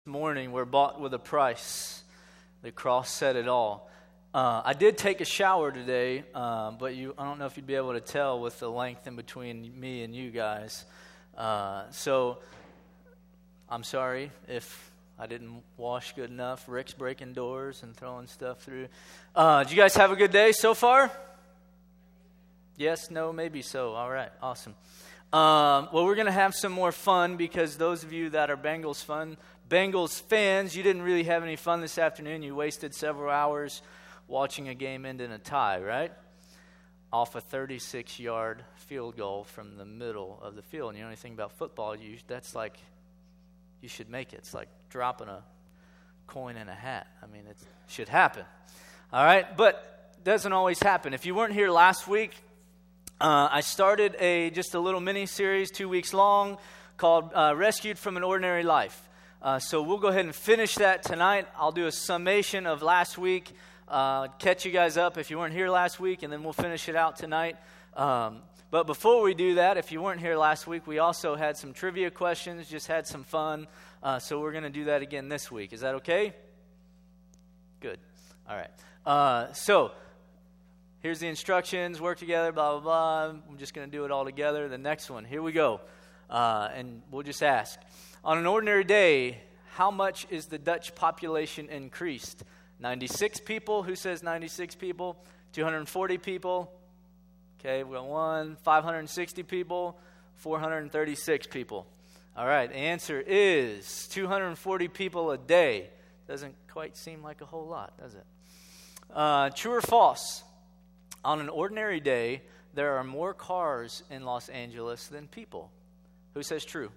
Morning, we're bought with a price. The cross said it all. I did take a shower today, but I don't know if you'd be able to tell with the length in between me and you guys. So I'm sorry if I didn't wash good enough. Rick's breaking doors and throwing stuff through. Did you guys have a good day so far? Yes, no, maybe so. All right, awesome. Well, we're going to have some more fun because those of you that are Bengals fans, you didn't really have any fun this afternoon. You wasted several hours watching a game end in a tie, right? Off a 36-yard field goal from the middle of the field. And you know anything about football, that's like, you should make it. It's like dropping a coin in a hat. I mean, it should happen. All right? But it doesn't always happen. If you weren't here last week, I started just a little mini-series, 2 weeks long, called Rescued from an Ordinary Life. So we'll go ahead and finish that tonight. I'll do a summation of last week, catch you guys up if you weren't here last week, and then we'll finish it out tonight. But before we do that, if you weren't here last week, we also had some trivia questions, just had some fun. So we're going to do that again this week. Is that okay? Good. All right. So here's the instructions. Work together, blah, blah, blah. I'm just going to do it all together. The next one. Here we go. And we'll just ask. On an ordinary day, how much is the Dutch population increased? 96 people. Who says 96 people? 240 people. Okay, we got one. 560 people. 436 people. All right, the answer is 240 people a day. Doesn't quite seem like a whole lot, does it? True or false? On an ordinary day, there are more cars in Los Angeles than people. Who says true?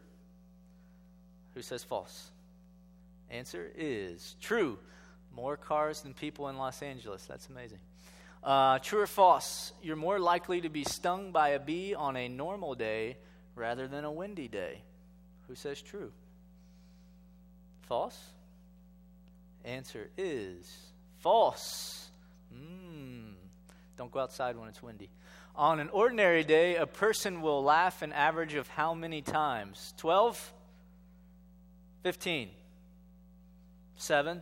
Who says false? Answer is true. More cars than people in Los Angeles. That's amazing. True or false? You're more likely to be stung by a bee on a normal day rather than a windy day. Who says true? False? Answer is false. Don't go outside when it's windy. On an ordinary day, a person will laugh an average of how many times? 12? 15, 7,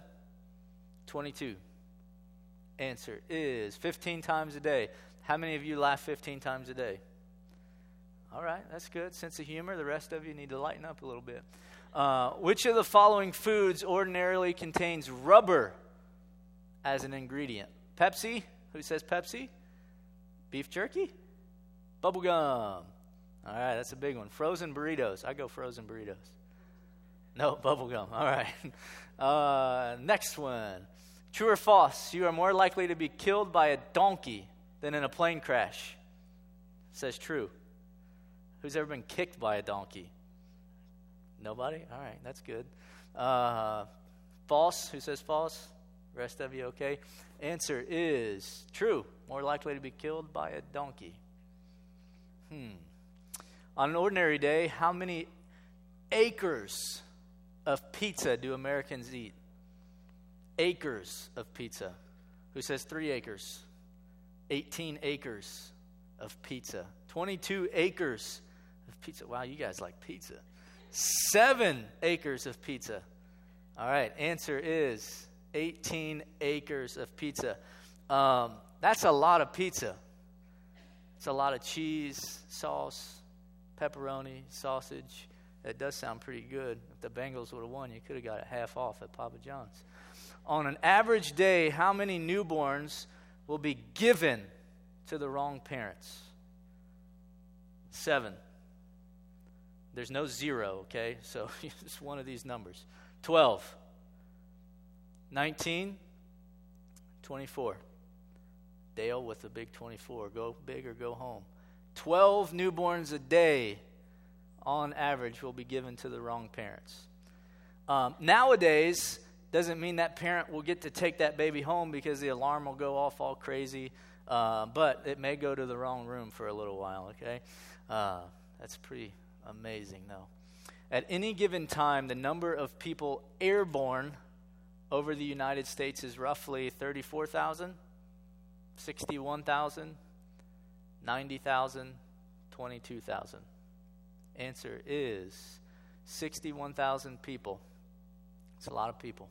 22. Answer is 15 times a day. How many of you laugh 15 times a day? All right, that's good. Sense of humor. The rest of you need to lighten up a little bit. Which of the following foods ordinarily contains rubber as an ingredient? Pepsi. Who says Pepsi? Beef jerky? Bubble gum. All right, that's a big one. Frozen burritos. I go frozen burritos. No, bubble gum. All right. Next one. True or false? You are more likely to be killed by a donkey than in a plane crash. It says true. Who's ever been kicked by a donkey? Nobody? All right, that's good. False. Who says false? Rest of you okay? Answer is true. More likely to be killed by a donkey. On an ordinary day, how many acres of pizza do Americans eat? Acres of pizza. Who says 3 acres? 18 acres of pizza. 22 acres of pizza. Wow, you guys like pizza. 7 acres of pizza. All right, answer is 18 acres of pizza. That's a lot of pizza. It's a lot of cheese, sauce, pepperoni, sausage. That does sound pretty good. If the Bengals would have won, you could have got it half off at Papa John's. On an average day, how many newborns will be given to the wrong parents? 7. There's no 0, okay? So it's one of these numbers. 12. 19. 24. Dale with the big 24. Go big or go home. 12 newborns a day on average will be given to the wrong parents. Nowadays, doesn't mean that parent will get to take that baby home because the alarm will go off all crazy, but it may go to the wrong room for a little while, okay? That's pretty amazing, though. At any given time, the number of people airborne over the United States is roughly 34,000, 61,000, 90,000, 22,000. Answer is 61,000 people. It's a lot of people.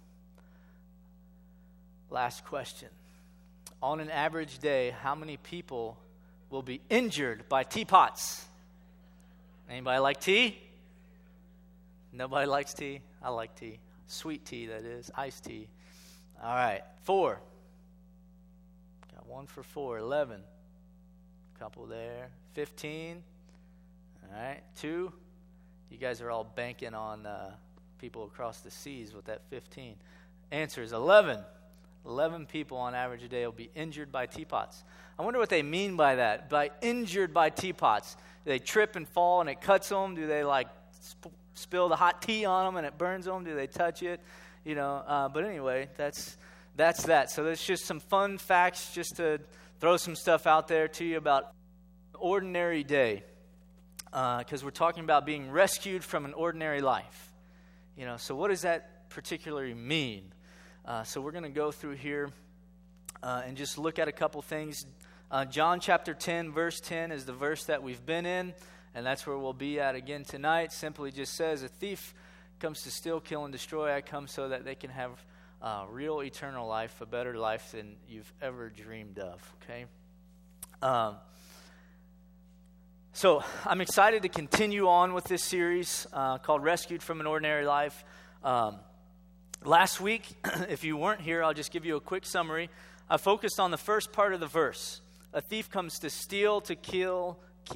Last question. On an average day, how many people will be injured by teapots? Anybody like tea? Nobody likes tea? I like tea. Sweet tea, that is. Iced tea. All right. 4. Got 1 for 4. 11. Couple there. 15. All right. 2. You guys are all banking on people across the seas with that 15. Answer is 11. 11 people on average a day will be injured by teapots. I wonder what they mean by that, by injured by teapots. Do they trip and fall and it cuts them? Do they like spill the hot tea on them and it burns them? Do they touch it? But anyway, that's that. So there's just some fun facts just to throw some stuff out there to you about ordinary day, because we're talking about being rescued from an ordinary life. So what does that particularly mean? So we're going to go through here and just look at a couple things. John chapter 10, verse 10 is the verse that we've been in, and that's where we'll be at again tonight. Simply just says, a thief comes to steal, kill, and destroy. I come so that they can have real eternal life, a better life than you've ever dreamed of, okay? So I'm excited to continue on with this series called Rescued from an Ordinary Life. Last week, if you weren't here, I'll just give you a quick summary. I focused on the first part of the verse. A thief comes to steal, to kill,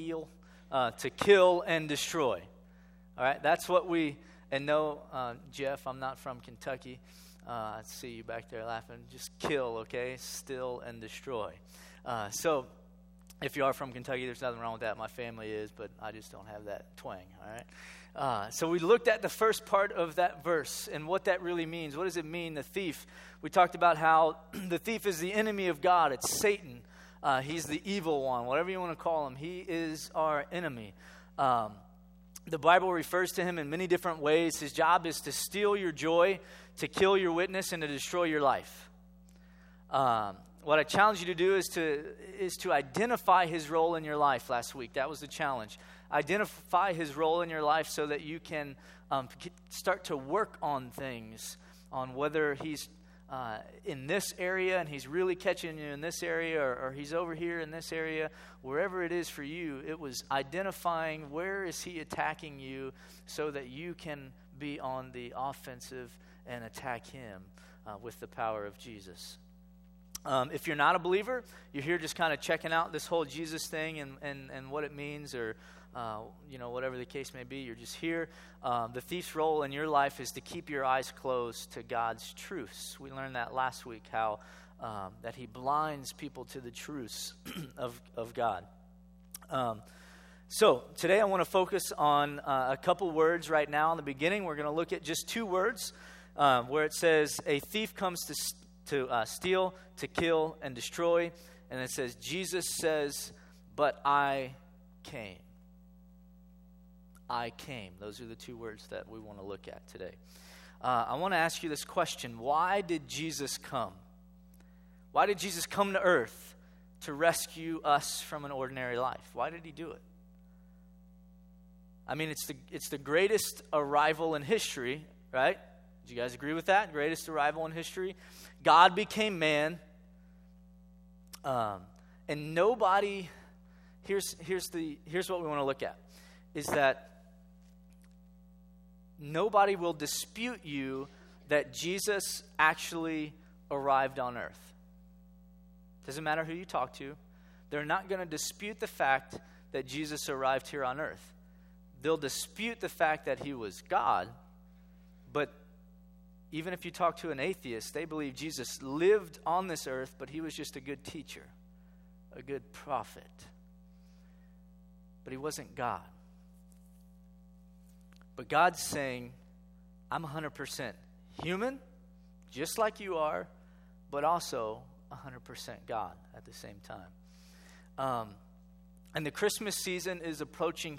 and destroy. All right, that's what Jeff, I'm not from Kentucky. I see you back there laughing. Just kill, okay? Steal and destroy. So if you are from Kentucky, there's nothing wrong with that. My family is, but I just don't have that twang, all right? So we looked at the first part of that verse and what that really means. What does it mean, the thief? We talked about how the thief is the enemy of God. It's Satan. He's the evil one, whatever you want to call him. He is our enemy. The Bible refers to him in many different ways. His job is to steal your joy, to kill your witness, and to destroy your life. What I challenge you to do is to identify his role in your life last week. That was the challenge. Identify his role in your life so that you can start to work on things, on whether he's in this area and he's really catching you in this area, or he's over here in this area. Wherever it is for you, it was identifying where is he attacking you so that you can be on the offensive and attack him with the power of Jesus. If you're not a believer, you're here just kind of checking out this whole Jesus thing and what it means, or whatever the case may be, you're just here. The thief's role in your life is to keep your eyes closed to God's truths. We learned that last week, how that he blinds people to the truths of God. So today I want to focus on a couple words right now. In the beginning, we're going to look at just 2 words where it says, a thief comes to steal, to kill, and destroy. And it says, Jesus says, but I came. I came. Those are the 2 words that we want to look at today. I want to ask you this question. Why did Jesus come? Why did Jesus come to earth to rescue us from an ordinary life? Why did he do it? I mean, it's the greatest arrival in history, right? Do you guys agree with that? Greatest arrival in history. God became man. And nobody, here's what we want to look at, is that nobody will dispute you that Jesus actually arrived on earth. Doesn't matter who you talk to. They're not going to dispute the fact that Jesus arrived here on earth. They'll dispute the fact that he was God, but even if you talk to an atheist, they believe Jesus lived on this earth, but he was just a good teacher, a good prophet. But he wasn't God. But God's saying, I'm 100% human, just like you are, but also 100% God at the same time. And the Christmas season is approaching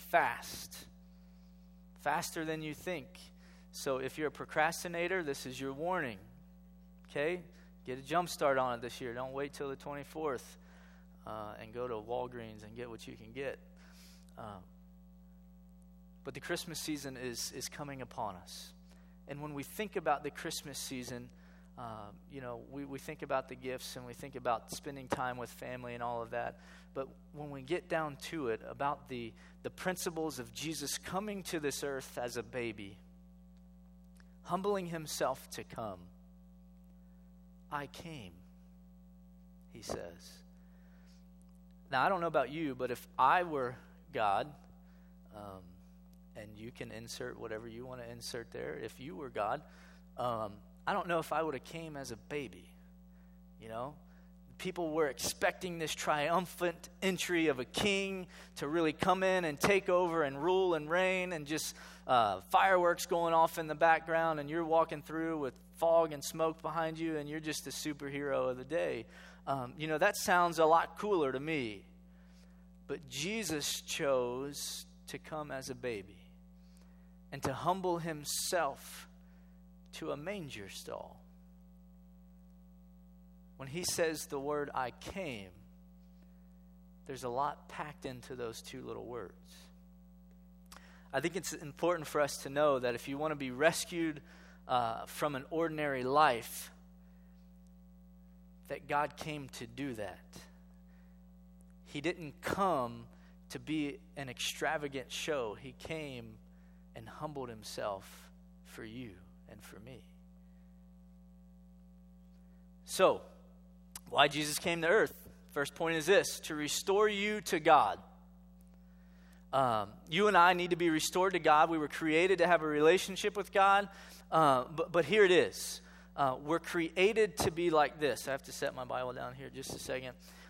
faster than you think. So if you're a procrastinator, this is your warning, okay? Get a jump start on it this year. Don't wait till the 24th and go to Walgreens and get what you can get. But the Christmas season is coming upon us. And when we think about the Christmas season, we think about the gifts and we think about spending time with family and all of that. But when we get down to it, about the principles of Jesus coming to this earth as a baby, humbling himself to come. I came, he says. Now, I don't know about you, but if I were God, and you can insert whatever you want to insert there, if you were God, I don't know if I would have came as a baby, People were expecting this triumphant entry of a king to really come in and take over and rule and reign, and just fireworks going off in the background, and you're walking through with fog and smoke behind you, and you're just the superhero of the day. That sounds a lot cooler to me. But Jesus chose to come as a baby and to humble himself to a manger stall. When he says the word, I came, there's a lot packed into those two little words. I think it's important for us to know that if you want to be rescued from an ordinary life, that God came to do that. He didn't come to be an extravagant show. He came and humbled himself for you and for me. So, why Jesus came to earth? First point is this: to restore you to God. You and I need to be restored to God. We were created to have a relationship with God. But here it is. We're created to be like this. I have to set my Bible down here just a second.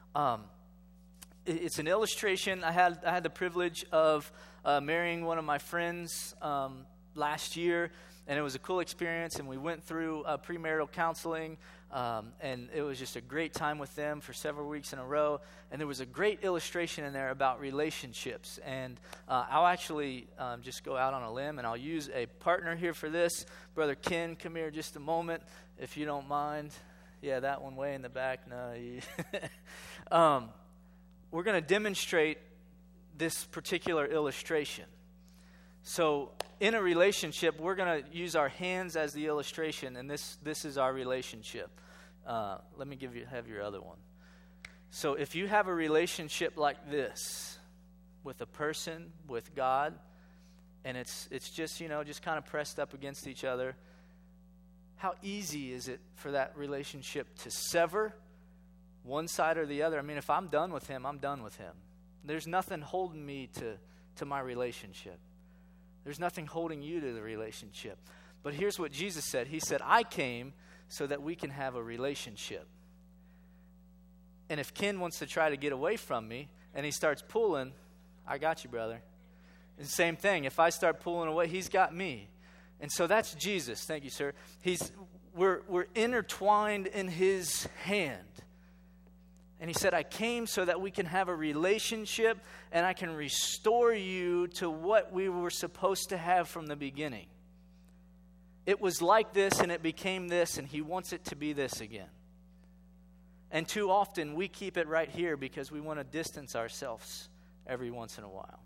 It's an illustration. I had the privilege of marrying one of my friends last year, and it was a cool experience, and we went through premarital counseling, and it was just a great time with them for several weeks in a row, and there was a great illustration in there about relationships, and I'll actually just go out on a limb, and I'll use a partner here for this. Brother Ken, come here just a moment, if you don't mind. Yeah, that one way in the back. No, we're going to demonstrate this particular illustration. So in a relationship, we're going to use our hands as the illustration, and this is our relationship. Let me have your other one. So if you have a relationship like this with a person, with God, and it's just, just kind of pressed up against each other, how easy is it for that relationship to sever one side or the other? I mean, if I'm done with him, I'm done with him. There's nothing holding me to my relationship. There's nothing holding you to the relationship. But here's what Jesus said. He said, I came so that we can have a relationship. And if Ken wants to try to get away from me and he starts pulling, I got you, brother. And same thing. If I start pulling away, he's got me. And so that's Jesus. Thank you, sir. We're intertwined in his hand. And he said, I came so that we can have a relationship and I can restore you to what we were supposed to have from the beginning. It was like this and it became this, and he wants it to be this again. And too often we keep it right here because we want to distance ourselves every once in a while.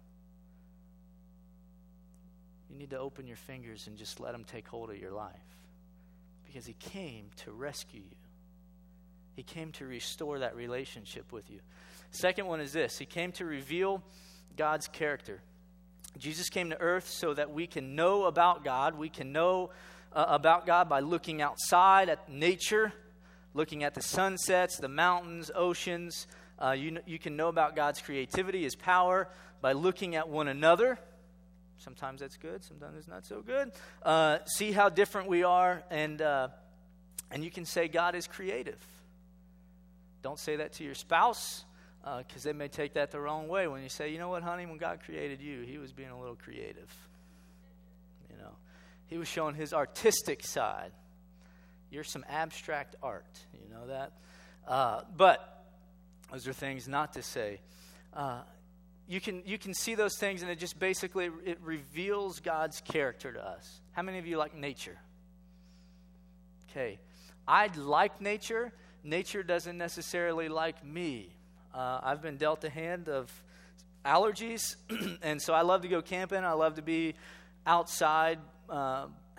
You need to open your fingers and just let him take hold of your life, because he came to rescue you. He came to restore that relationship with you. Second one is this: he came to reveal God's character. Jesus came to earth so that we can know about God. We can know about God by looking outside at nature, looking at the sunsets, the mountains, oceans. You can know about God's creativity, his power, by looking at one another. Sometimes that's good, sometimes it's not so good. See how different we are, and you can say God is creative. Don't say that to your spouse, because they may take that the wrong way when you say, you know what, honey, when God created you, he was being a little creative. He was showing his artistic side. You're some abstract art, you know that? But those are things not to say. You can see those things, and it just basically it reveals God's character to us. How many of you like nature? Okay. I like nature. Nature doesn't necessarily like me. I've been dealt a hand of allergies, and so I love to go camping. I love to be outside,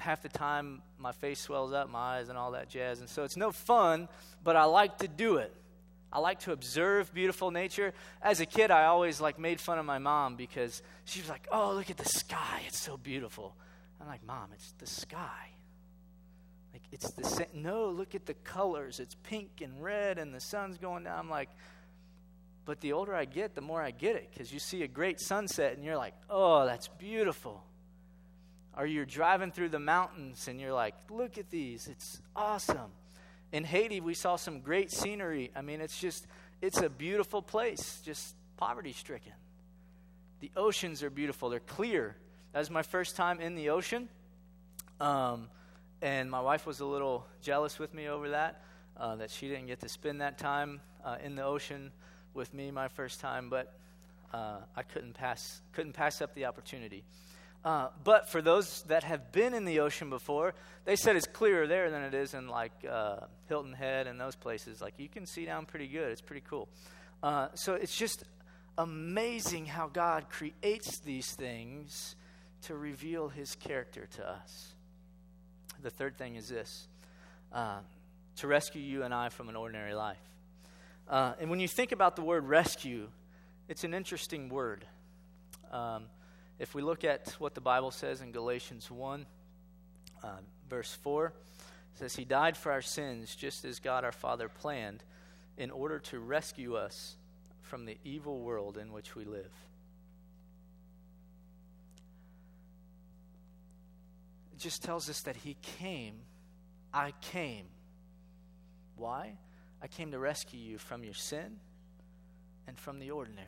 half the time my face swells up, my eyes and all that jazz. And so it's no fun, but I like to do it. I like to observe beautiful nature. As a kid, I always made fun of my mom because she was like, "Oh, look at the sky. It's so beautiful." I'm like, "Mom, it's the sky. It's the same. No, look at the colors. It's pink and red and the sun's going down." I'm like, but the older I get, the more I get it, because you see a great sunset and you're like, "Oh, that's beautiful." Or you're driving through the mountains and you're like, "Look at these. It's awesome." In Haiti, we saw some great scenery. I mean, it's a beautiful place, just poverty-stricken. The oceans are beautiful. They're clear. That was my first time in the ocean. And my wife was a little jealous with me over that she didn't get to spend that time in the ocean with me my first time. But I couldn't pass up the opportunity. But for those that have been in the ocean before, they said it's clearer there than it is in Hilton Head and those places. You can see down pretty good. It's pretty cool. So it's just amazing how God creates these things to reveal his character to us. The third thing is this, to rescue you and I from an ordinary life. And when you think about the word rescue, it's an interesting word. If we look at what the Bible says in Galatians 1, verse 4, it says, "He died for our sins just as God our Father planned in order to rescue us from the evil world in which we live." It just tells us that he came. I came. Why? I came to rescue you from your sin and from the ordinary.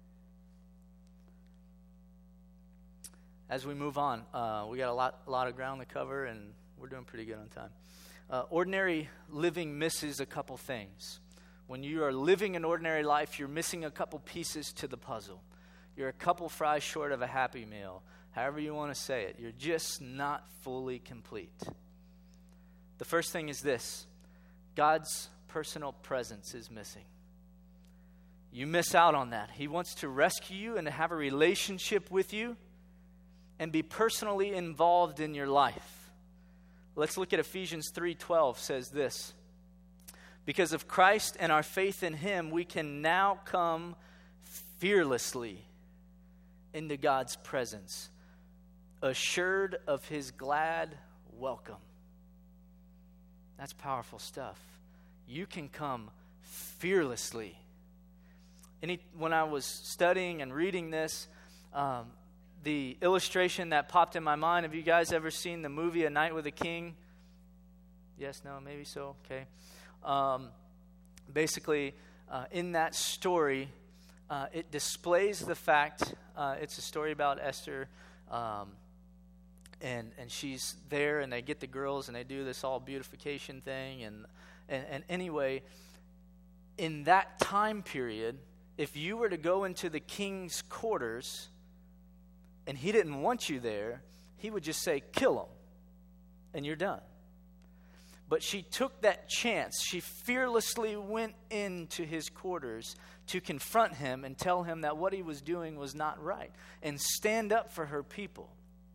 As we move on, we got a lot of ground to cover, and we're doing pretty good on time. Ordinary living misses a couple things. When you are living an ordinary life, you're missing a couple pieces to the puzzle. You're a couple fries short of a Happy Meal. However you want to say it. You're just not fully complete. The first thing is this: God's personal presence is missing. You miss out on that. He wants to rescue you and to have a relationship with you and be personally involved in your life. Let's look at Ephesians 3:12 says this: "Because of Christ and our faith in him, we can now come fearlessly into God's presence, assured of his glad welcome." That's powerful stuff. You can come fearlessly. When I was studying and reading this, the illustration that popped in my mind, have you guys ever seen the movie A Night with a King? Yes, no, maybe so, okay. Basically, in that story, it displays the fact, it's a story about Esther, and she's there, and they get the girls, and they do this all beautification thing, and anyway, in that time period, if you were to go into the king's quarters and he didn't want you there, he would just say, "Kill him," and you're done. But she took that chance. She fearlessly went into his quarters to confront him and tell him that what he was doing was not right and stand up for her people.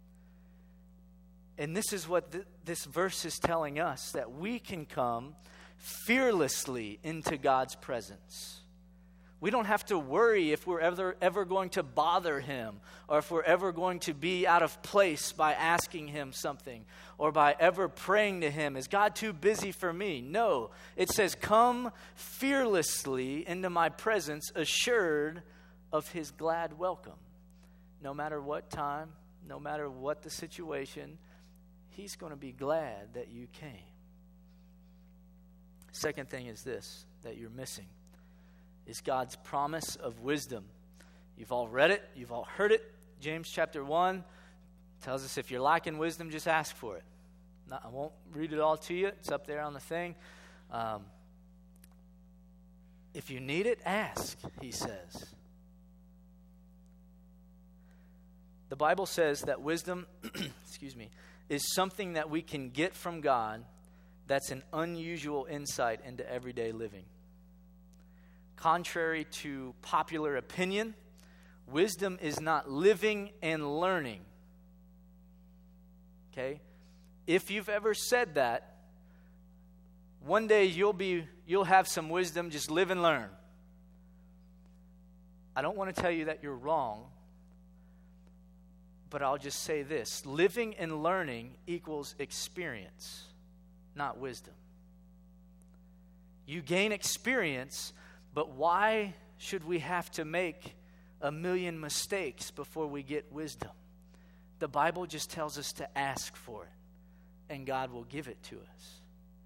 And this is what this verse is telling us, that we can come fearlessly into God's presence. We don't have to worry if we're ever going to bother him, or if we're ever going to be out of place by asking him something, or by ever praying to him. Is God too busy for me? No. It says, "Come fearlessly into my presence, assured of his glad welcome." No matter what time, no matter what the situation, he's going to be glad that you came. Second thing is this, that you're missing, is God's promise of wisdom. You've all read it. You've all heard it. James chapter 1 tells us if you're lacking wisdom, just ask for it. I won't read it all to you. It's up there on the thing. If you need it, ask, he says. The Bible says that wisdom, is something that we can get from God that's an unusual insight into everyday living. Contrary to popular opinion, wisdom is not living and learning. Okay? if you've ever said that, one day you'll have some wisdom. Just live and learn. I don't want to tell you that you're wrong, but I'll just say this. Living and learning equals experience, not wisdom. You gain experience, but why should we have to make a million mistakes before we get wisdom? The Bible just tells us to ask for it, and God will give it to us.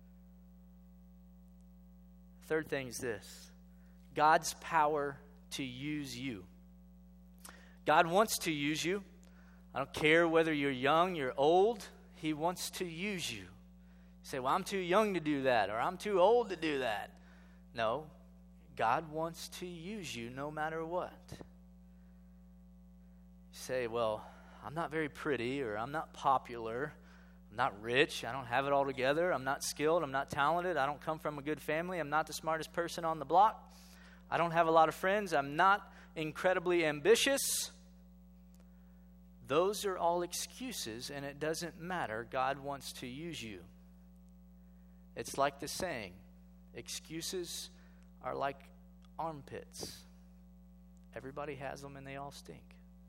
Third thing is this: God's power to use you. God wants to use you. I don't care whether you're young, you're old. He wants to use you. You say, well, I'm too young to do that, or I'm too old to do that. No, God wants to use you no matter what. You say, well, I'm not very pretty, or I'm not popular, I'm not rich, I don't have it all together, I'm not skilled, I'm not talented, I don't come from a good family, I'm not the smartest person on the block, I don't have a lot of friends, I'm not incredibly ambitious. Those are all excuses, and it doesn't matter. God wants to use you. It's like the saying, excuses are like armpits. Everybody has them and they all stink.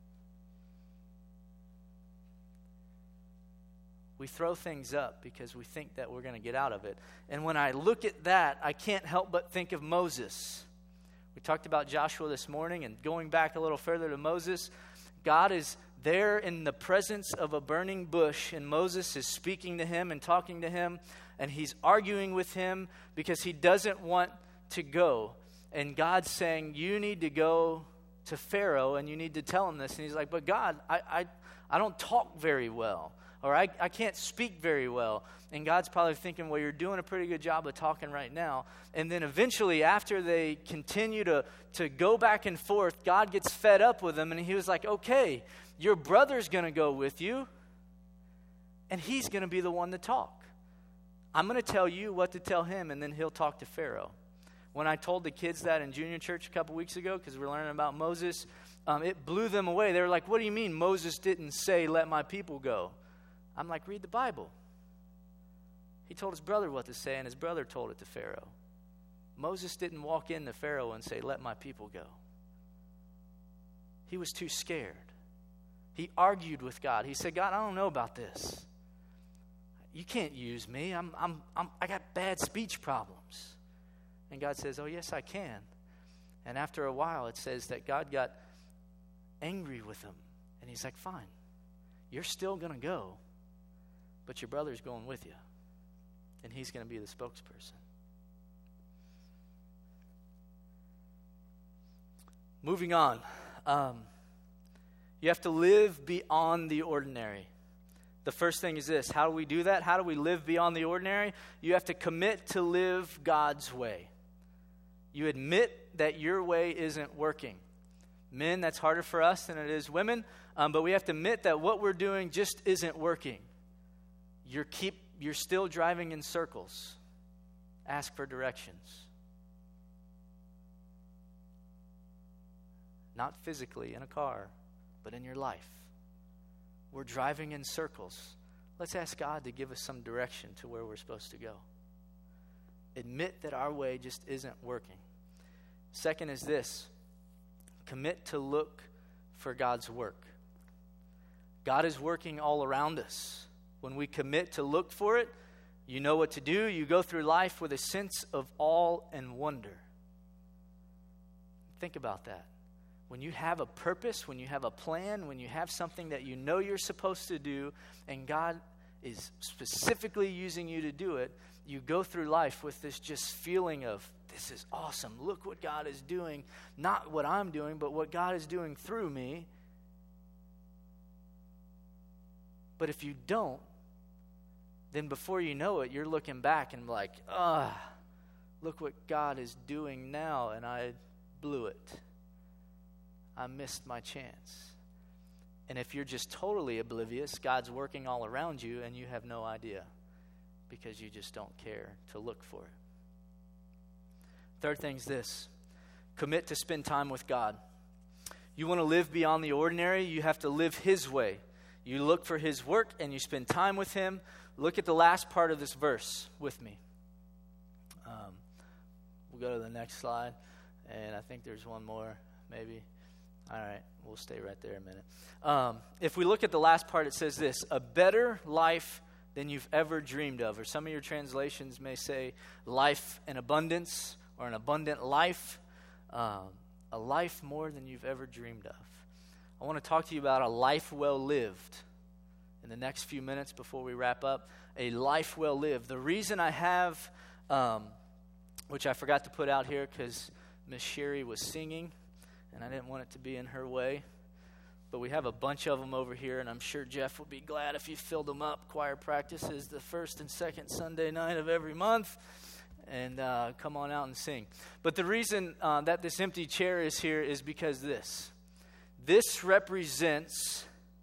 We throw things up because we think that we're going to get out of it. And when I look at that, I can't help but think of Moses. We talked about Joshua this morning, and going back a little further to Moses, God is there in the presence of a burning bush, and Moses is speaking to him and talking to him, and he's arguing with him because he doesn't want to go. And God's saying, you need to go to Pharaoh and you need to tell him this. And he's like, but God, I don't talk very well, or I can't speak very well. And God's probably thinking, well, you're doing a pretty good job of talking right now. And then eventually, after they continue to go back and forth, God gets fed up with them, and he was like, okay, your brother's going to go with you, and he's going to be the one to talk. I'm going to tell you what to tell him, and then he'll talk to Pharaoh. When I told the kids that in junior church a couple weeks ago, because we're learning about Moses, it blew them away. They were like, what do you mean Moses didn't say, let my people go? I'm like, read the Bible. He told his brother what to say, and his brother told it to Pharaoh. Moses didn't walk into Pharaoh and say, let my people go. He was too scared. He argued with God. He said, God, I don't know about this. You can't use me. I got bad speech problems. And God says, oh, yes, I can. And after a while, it says that God got angry with him. And he's like, fine, you're still going to go, but your brother's going with you. And he's going to be the spokesperson. Moving on. You have to live beyond the ordinary. The first thing is this. How do we do that? How do we live beyond the ordinary? You have to commit to live God's way. You admit that your way isn't working. Men, that's harder for us than it is women, but we have to admit that what we're doing just isn't working. You're still driving in circles. Ask for directions. Not physically in a car, but in your life. We're driving in circles. Let's ask God to give us some direction to where we're supposed to go. Admit that our way just isn't working. Second is this. Commit to look for God's work. God is working all around us. When we commit to look for it, you know what to do. You go through life with a sense of awe and wonder. Think about that. When you have a purpose, when you have a plan, when you have something that you know you're supposed to do, and God is specifically using you to do it, you go through life with this just feeling of, this is awesome. Look what God is doing. Not what I'm doing, but what God is doing through me. But if you don't, then before you know it, you're looking back and like, look what God is doing now, and I blew it. I missed my chance. And if you're just totally oblivious, God's working all around you, and you have no idea because you just don't care to look for it. Third thing is this. Commit to spend time with God. You want to live beyond the ordinary, you have to live His way. you look for his work and you spend time with him. Look at the last part of this verse with me. We'll go to the next slide, and I think there's one more, maybe. All right, we'll stay right there a minute. If we look at the last part, it says this: a better life than you've ever dreamed of. Or some of your translations may say life in abundance or an abundant life. A life more than you've ever dreamed of. I want to talk to you about a life well lived in the next few minutes before we wrap up. A life well lived. The reason I have, which I forgot to put out here because Miss Sherry was singing, and I didn't want it to be in her way. But we have a bunch of them over here, and I'm sure Jeff would be glad if you filled them up. Choir practice is the first and second Sunday night of every month. And come on out and sing. But the reason that this empty chair is here is because this represents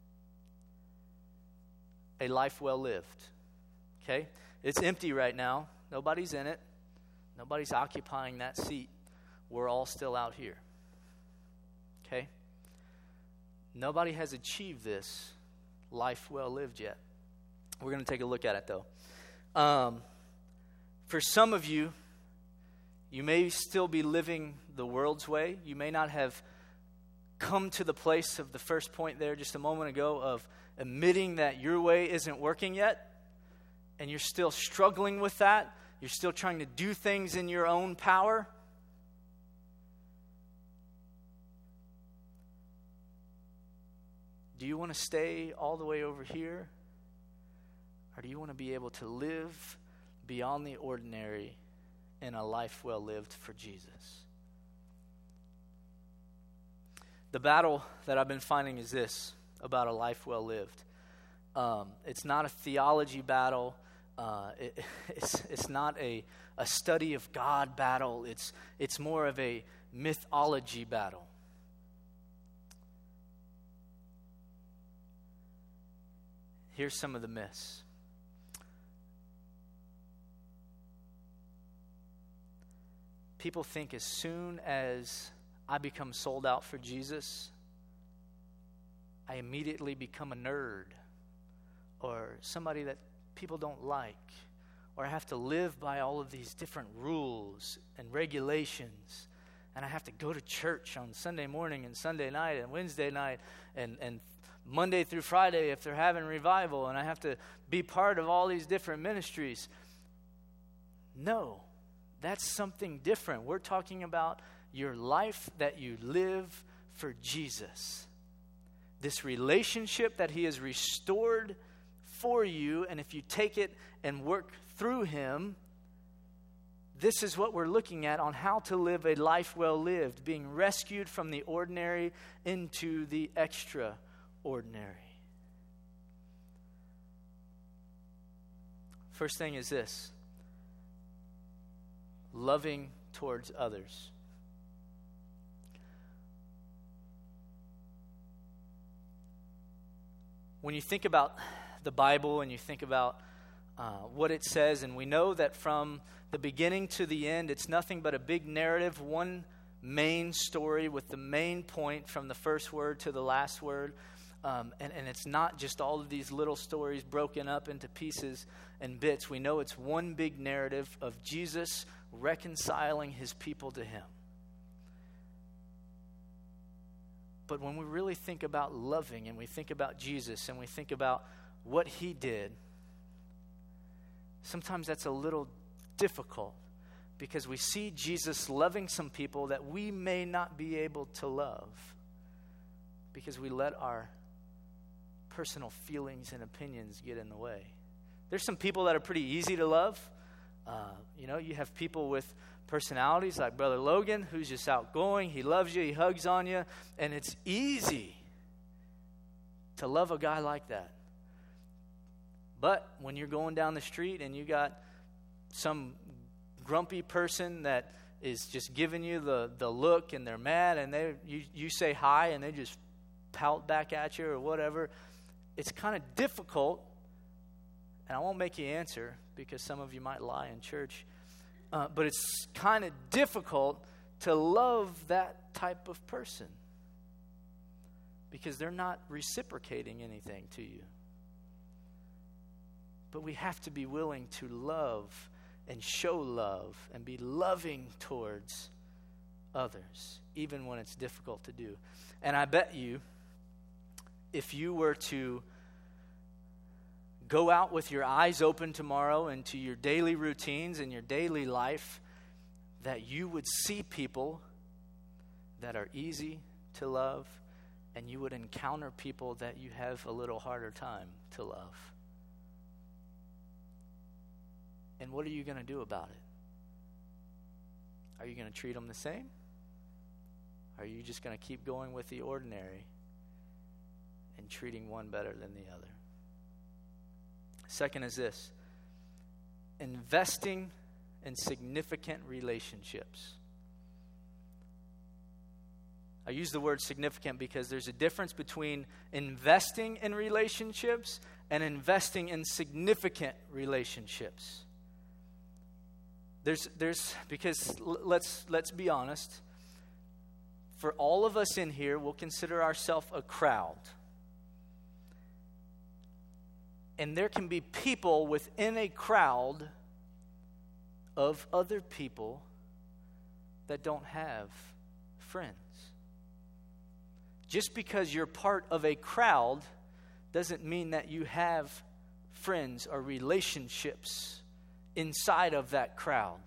a life well lived. Okay? It's empty right now. Nobody's in it. Nobody's occupying that seat. We're all still out here. Okay? Nobody has achieved this life well lived yet. We're going to take a look at it, though. For some of you, you may still be living the world's way. You may not have come to the place of the first point there just a moment ago of admitting that your way isn't working yet, and you're still struggling with that. You're still trying to do things in your own power. Do you want to stay all the way over here? Or do you want to be able to live beyond the ordinary in a life well lived for Jesus? The battle that I've been finding is this about a life well lived. It's not a theology battle. It's not a study of God battle. It's more of a mythology battle. Here's some of the myths. People think as soon as I become sold out for Jesus, I immediately become a nerd or somebody that people don't like, or I have to live by all of these different rules and regulations, and I have to go to church on Sunday morning and Sunday night and Wednesday night and Monday through Friday if they're having revival, and I have to be part of all these different ministries. No. That's something different. We're talking about your life that you live for Jesus. This relationship that he has restored for you, and if you take it and work through him, this is what we're looking at on how to live a life well lived, being rescued from the ordinary into the extraordinary. First thing is this: loving towards others. When you think about the Bible and you think about what it says, and we know that from the beginning to the end, it's nothing but a big narrative, one main story with the main point from the first word to the last word. And it's not just all of these little stories broken up into pieces and bits. We know it's one big narrative of Jesus reconciling his people to him. But when we really think about loving, and we think about Jesus, and we think about what he did, sometimes that's a little difficult because we see Jesus loving some people that we may not be able to love because we let our personal feelings and opinions get in the way. There's some people that are pretty easy to love. You have people with personalities like Brother Logan, who's just outgoing. He loves you. He hugs on you. And it's easy to love a guy like that. But when you're going down the street and you got some grumpy person that is just giving you the look, and they're mad, and you say hi and they just pout back at you or whatever, it's kind of difficult. And I won't make you answer because some of you might lie in church. But it's kind of difficult to love that type of person. because they're not reciprocating anything to you. But we have to be willing to love and show love and be loving towards others, even when it's difficult to do. And I bet you, if you were to go out with your eyes open tomorrow into your daily routines and your daily life, that you would see people that are easy to love, and you would encounter people that you have a little harder time to love. And what are you going to do about it? Are you going to treat them the same? Are you just going to keep going with the ordinary and treating one better than the other? Second is this: investing in significant relationships. I use the word significant because there's a difference between investing in relationships and investing in significant relationships. Because let's be honest, for all of us in here, we'll consider ourselves a crowd. And there can be people within a crowd of other people that don't have friends. Just because you're part of a crowd doesn't mean that you have friends or relationships inside of that crowd.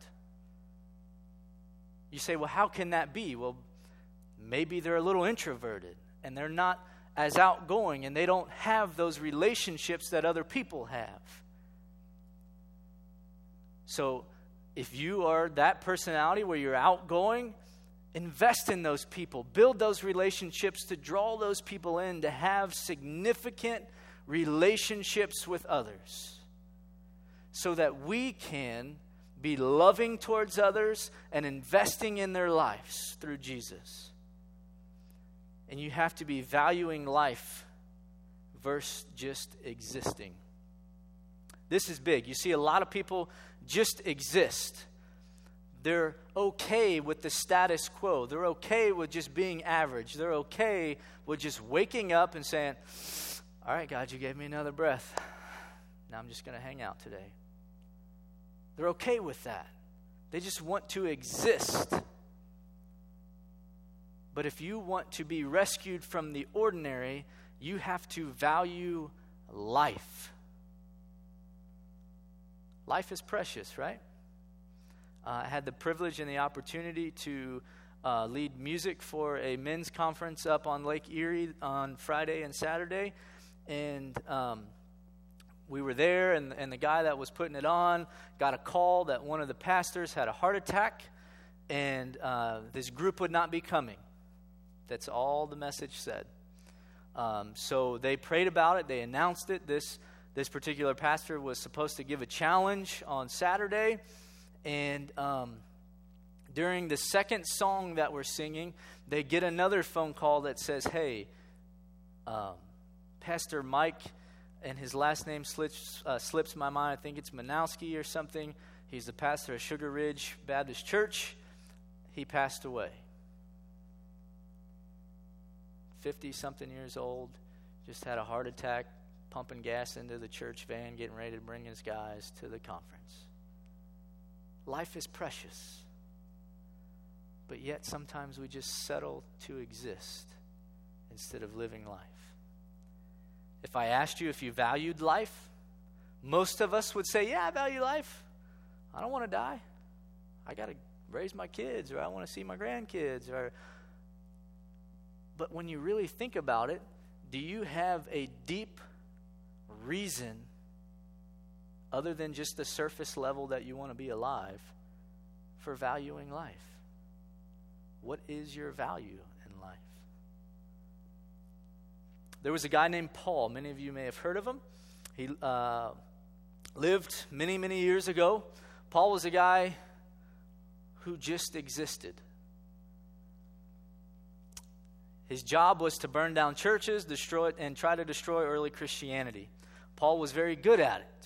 You say, well, how can that be? Well, maybe they're a little introverted and they're not as outgoing and they don't have those relationships that other people have. So if you are that personality where you're outgoing, invest in those people. Build those relationships to draw those people in, to have significant relationships with others, so that we can be loving towards others and investing in their lives through Jesus. And you have to be valuing life versus just existing. This is big. You see, a lot of people just exist. They're okay with the status quo. They're okay with just being average. They're okay with just waking up and saying, all right, God, you gave me another breath. Now I'm just going to hang out today. They're okay with that. They just want to exist. But if you want to be rescued from the ordinary, you have to value life. Life is precious, right? I had the privilege and the opportunity to lead music for a men's conference up on Lake Erie on Friday and Saturday. And we were there, and the guy that was putting it on got a call that one of the pastors had a heart attack, and this group would not be coming. That's all the message said. So they prayed about it. They announced it. This particular pastor was supposed to give a challenge on Saturday, and during the second song that we're singing, they get another phone call that says, hey, Pastor Mike, and his last name slips my mind. I think it's Manowski or something. He's the pastor of Sugar Ridge Baptist Church. He passed away. 50-something years old, just had a heart attack, pumping gas into the church van, getting ready to bring his guys to the conference. Life is precious. But yet sometimes we just settle to exist instead of living life. If I asked you if you valued life, most of us would say, yeah, I value life. I don't want to die. I got to raise my kids, or I want to see my grandkids. But when you really think about it, do you have a deep reason other than just the surface level that you want to be alive for valuing life? What is your value in life? There was a guy named Paul. Many of you may have heard of him. He lived many, many years ago. Paul was a guy who just existed. His job was to burn down churches, destroy it, and try to destroy early Christianity. Paul was very good at it.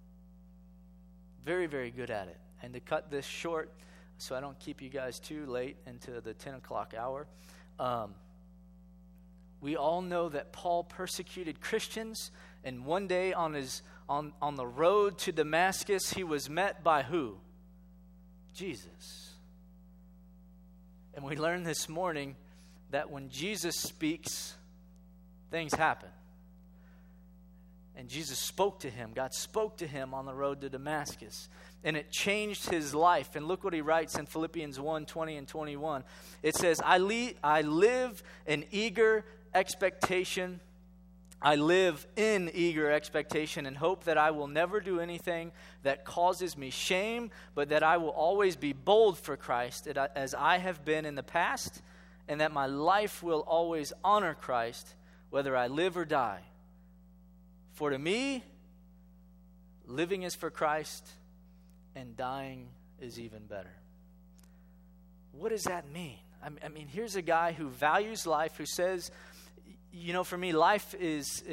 Very, very good at it. And to cut this short, so I don't keep you guys too late into the 10 o'clock hour, We all know that Paul persecuted Christians, and one day on the road to Damascus, he was met by who? Jesus. And we learned this morning that when Jesus speaks, things happen. And Jesus spoke to him. God spoke to him on the road to Damascus. And it changed his life. And look what he writes in Philippians 1:20 and 21. It says, I live in eager expectation. I live in eager expectation and hope that I will never do anything that causes me shame, but that I will always be bold for Christ as I have been in the past, and that my life will always honor Christ, whether I live or die. For to me, living is for Christ, and dying is even better. What does that mean? I mean, here's a guy who values life, who says, for me, life is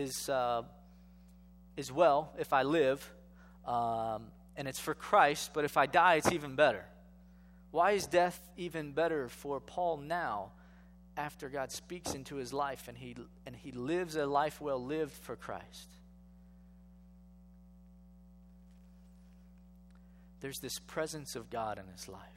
well if I live, and it's for Christ, but if I die, it's even better. Why is death even better for Paul now, after God speaks into his life and he lives a life well lived for Christ? There's this presence of God in his life.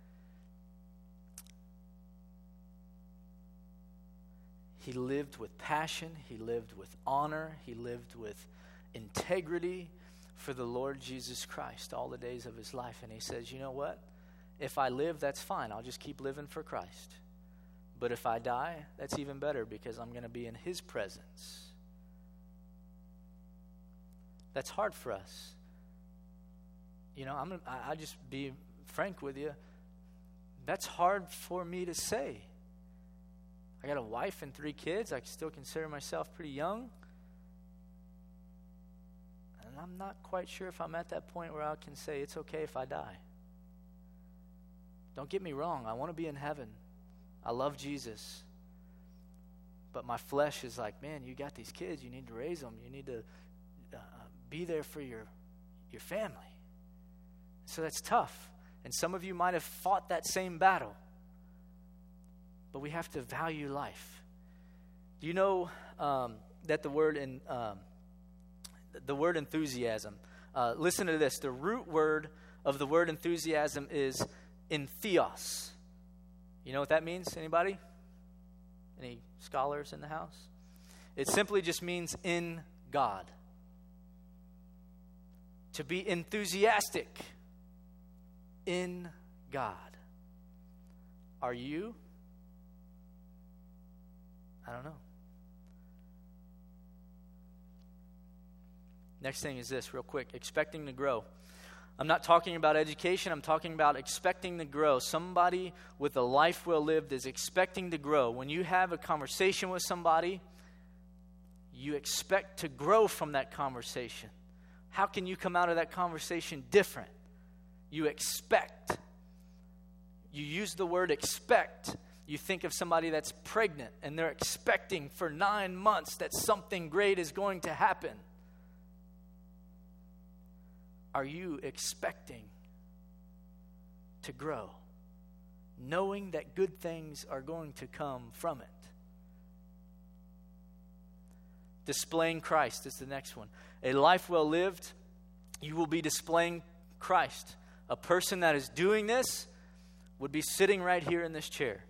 He lived with passion. He lived with honor. He lived with integrity for the Lord Jesus Christ all the days of his life. And he says, you know what? If I live, that's fine. I'll just keep living for Christ. But if I die, that's even better because I'm going to be in his presence. That's hard for us. I'll just be frank with you. That's hard for me to say. I got a wife and 3 kids. I still consider myself pretty young. And I'm not quite sure if I'm at that point where I can say it's okay if I die. Don't get me wrong. I want to be in heaven. I love Jesus. But my flesh is like, man, you got these kids. You need to raise them. You need to be there for your family. So that's tough. And some of you might have fought that same battle. But we have to value life. Do you know that the word enthusiasm, listen to this. The root word of the word enthusiasm is entheos. You know what that means? Anybody? Any scholars in the house? It simply just means in God. To be enthusiastic in God. Are you? I don't know. Next thing is this, real quick. Expecting to grow. I'm not talking about education. I'm talking about expecting to grow. Somebody with a life well lived is expecting to grow. When you have a conversation with somebody, you expect to grow from that conversation. How can you come out of that conversation different? You expect. You use the word expect. You think of somebody that's pregnant and they're expecting for 9 months that something great is going to happen. Are you expecting to grow, knowing that good things are going to come from it? Displaying Christ is the next one. A life well lived, you will be displaying Christ. A person that is doing this would be sitting right here in this chair.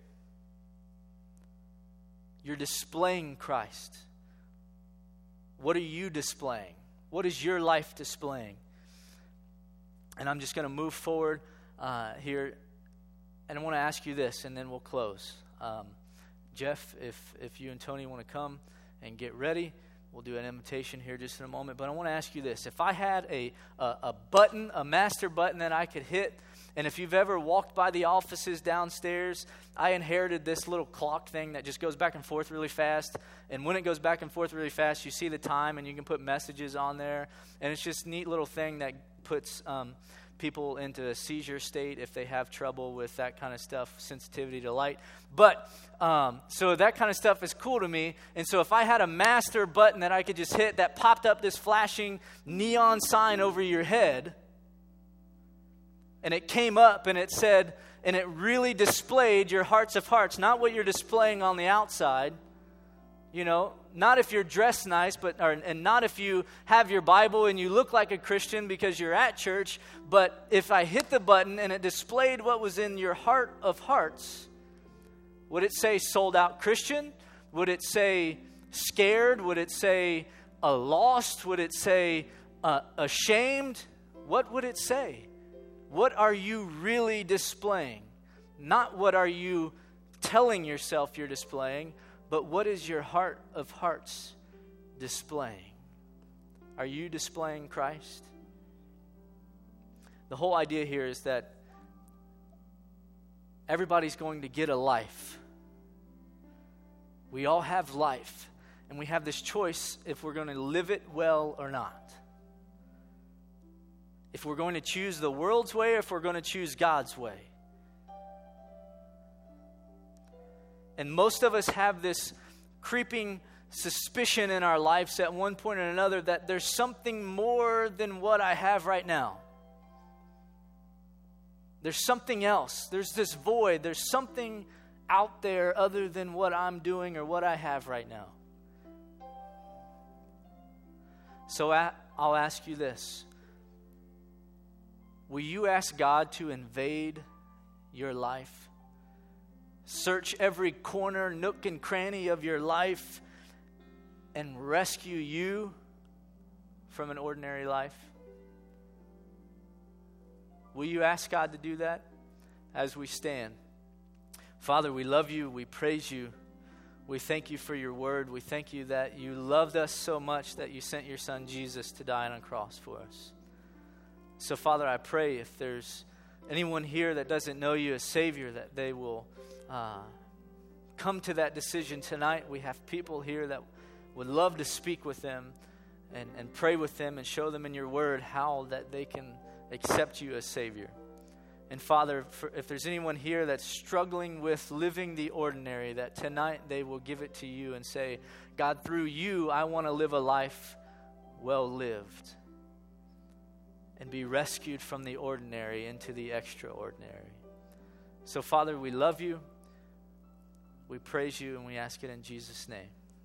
You're displaying Christ. What are you displaying? What is your life displaying? And I'm just going to move forward here. And I want to ask you this, and then we'll close. Jeff, if you and Tony want to come and get ready, we'll do an invitation here just in a moment. But I want to ask you this. If I had a button, a master button that I could hit, and if you've ever walked by the offices downstairs, I inherited this little clock thing that just goes back and forth really fast. And when it goes back and forth really fast, you see the time and you can put messages on there. And it's just a neat little thing that puts people into a seizure state if they have trouble with that kind of stuff, sensitivity to light. But so that kind of stuff is cool to me. And so if I had a master button that I could just hit that popped up this flashing neon sign over your head, and it came up and it said, and it really displayed your hearts of hearts, not what you're displaying on the outside. not if you're dressed nice, and not if you have your Bible and you look like a Christian because you're at church, but if I hit the button and it displayed what was in your heart of hearts, would it say sold out Christian? Would it say scared? Would it say lost? Would it say ashamed? What would it say? What are you really displaying? Not what are you telling yourself you're displaying, but what is your heart of hearts displaying? Are you displaying Christ? The whole idea here is that everybody's going to get a life. We all have life, and we have this choice if we're going to live it well or not. If we're going to choose the world's way or if we're going to choose God's way. And most of us have this creeping suspicion in our lives at one point or another that there's something more than what I have right now. There's something else. There's this void. There's something out there other than what I'm doing or what I have right now. So I'll ask you this. Will you ask God to invade your life? Search every corner, nook, and cranny of your life and rescue you from an ordinary life? Will you ask God to do that as we stand? Father, we love you. We praise you. We thank you for your word. We thank you that you loved us so much that you sent your son Jesus to die on a cross for us. So, Father, I pray if there's anyone here that doesn't know you as Savior, that they will come to that decision tonight. We have people here that would love to speak with them and pray with them and show them in your word how that they can accept you as Savior. And Father, if there's anyone here that's struggling with living the ordinary, that tonight they will give it to you and say, God, through you, I want to live a life well lived and be rescued from the ordinary into the extraordinary. So, Father, we love you. We praise you and we ask it in Jesus' name.